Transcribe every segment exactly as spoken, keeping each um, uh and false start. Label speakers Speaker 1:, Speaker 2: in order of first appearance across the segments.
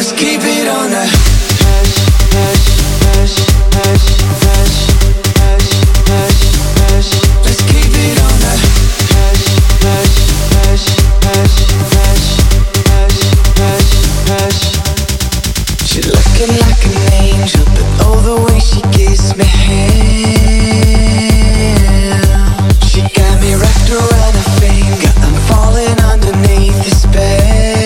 Speaker 1: keep it on the hush, hush, hush, hush, hush, hush, hush, hush. Let's keep it on the hush, hush, hush, hush, hush, hush, hush, hush. She's looking like an angel, but oh, the way she gives me hell. She got me wrapped around her finger. I'm falling underneath the spell.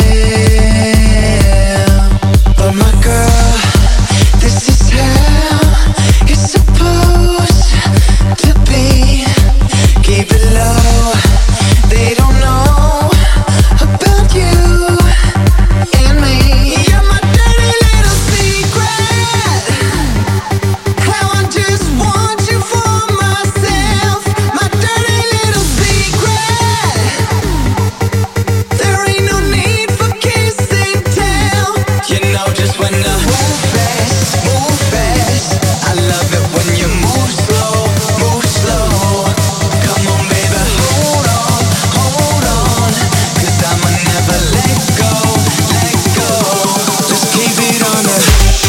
Speaker 1: But my girl, this is how it's supposed to be. Keep it low, they don't know about you and me. You're my dirty little secret. How I just want you for myself. My dirty little secret. There ain't no need for kiss and tell. You know just when to move fast, move fast. I love it when you move slow, move slow. Come on baby, hold on, hold on. Cause I'ma never let go, let go. Let's keep it on the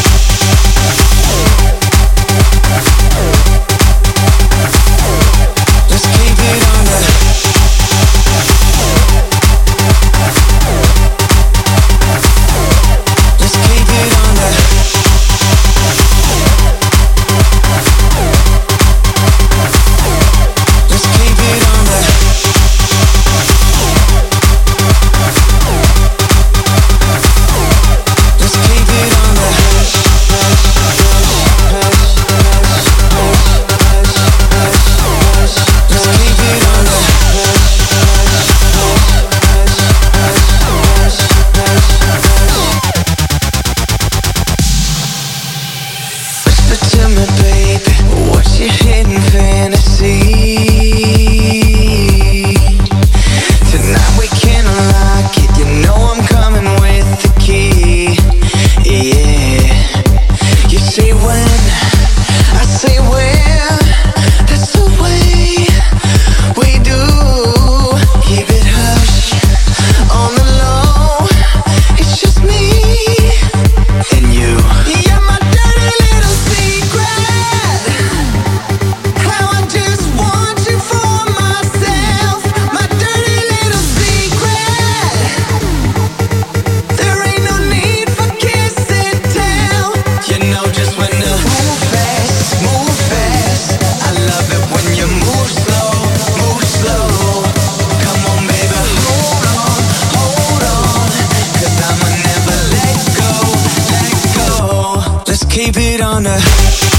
Speaker 1: Let's keep it on the Let's keep it on the Let's keep it on the Let's keep it on the hush, hush, hush, hush, hush, hush, hush, hush, hush. Let's keep it on the hush, hush, hush, hush, hush, hush, hush, hush. Whisper to me, baby, what's your hidden fantasy? Tonight we can unlock it. You know I'm coming with the key. Yeah. You say when, I say where. That's the way we do. Keep it hush, on the low. It's just me and you. You're my dirty little secret. How I just want you for myself. My dirty little secret. There ain't no need for kiss and tell. You know just when to move fast, move fast. I love it when you move slow, move slow. Come on baby, hold on, hold on. Cause I'ma never let go, let go. Let's keep it on the